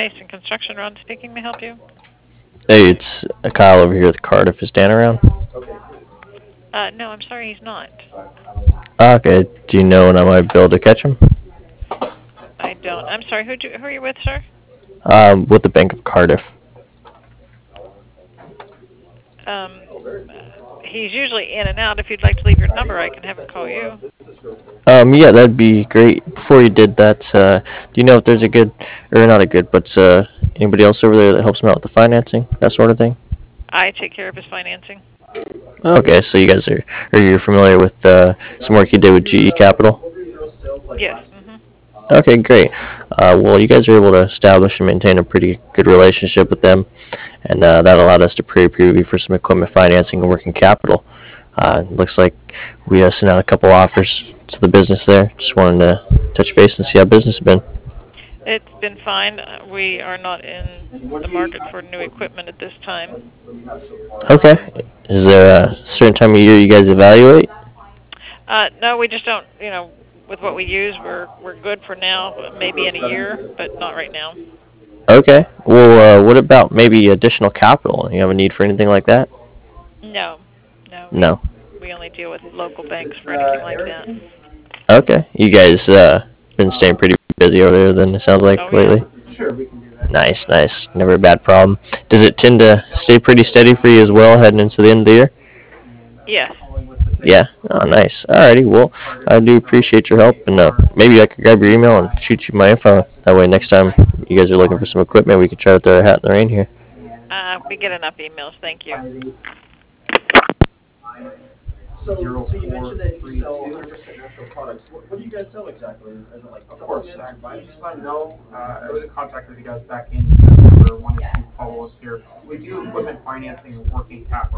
Mason Construction, Ron speaking. May I help you? Hey, it's Kyle over here with Cardiff. Is Dan around? No, I'm sorry, he's not. Okay. Do you know when I might be able to catch him? I don't. I'm sorry. Who are you with, sir? With the Bank of Cardiff. Um, he's usually in and out. If you'd like to leave your number, I can have him call you. Yeah, that'd be great. Before you did that, do you know if there's a good, or not a good, but anybody else over there that helps him out with the financing, that sort of thing? I take care of his financing. Okay, so you guys are you familiar with some work you did with GE Capital? Yes. Okay, great. Well, you guys are able to establish and maintain a pretty good relationship with them, and that allowed us to pre-approve you for some equipment financing and working capital. Looks like we sent out a couple offers to the business there. Just wanted to touch base and see how business has been. It's been fine. We are not in the market for new equipment at this time. Okay. Is there a certain time of year you guys evaluate? No, we just don't. With what we use, we're good for now. Maybe in a year, but not right now. Okay. Well, what about maybe additional capital? You have a need for anything like that? No, no. No. We only deal with local banks for anything like that. Okay. You guys been staying pretty busy over there then, it sounds like, Oh yeah. lately? Nice, nice. Never a bad problem. Does it tend to stay pretty steady for you as well heading into the end of the year? Yes. Yeah. Oh, nice. Alrighty. Well, I do appreciate your help, and maybe I could grab your email and shoot you my info. That way, next time you guys are looking for some equipment, we could try to throw a hat in the ring here. We get enough emails. Thank you.